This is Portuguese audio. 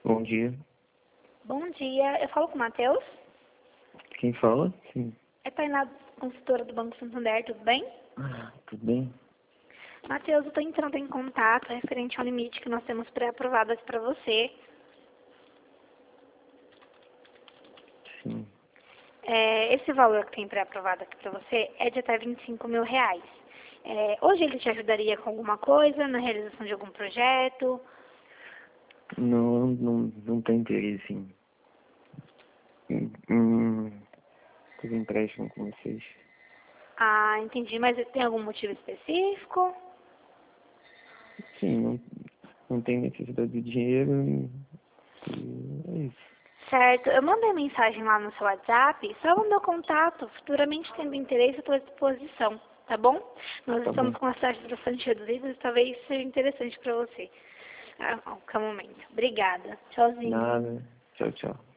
Bom dia. Bom dia, eu falo com o Matheus. Quem fala? Sim. É Tainá, consultora do Banco Santander, tudo bem? Tudo bem? Matheus, eu estou entrando em contato referente ao limite que nós temos pré-aprovado aqui para você. Sim. Esse valor que tem pré-aprovado aqui para você é de até R$ 25.000. Hoje ele te ajudaria com alguma coisa, na realização de algum projeto? Não tem interesse em ter empréstimo com vocês. Ah, entendi, mas tem algum motivo específico? Sim, não tem necessidade de dinheiro e é isso. Certo, eu mandei mensagem lá no seu WhatsApp, só o meu contato, futuramente tendo interesse, eu estou à disposição, tá bom? Nós Tá bom. estamos com as taxas bastante reduzidas, talvez seja interessante para você. A qualquer momento. Obrigada. Tchauzinho. Nada. Tchau, tchau.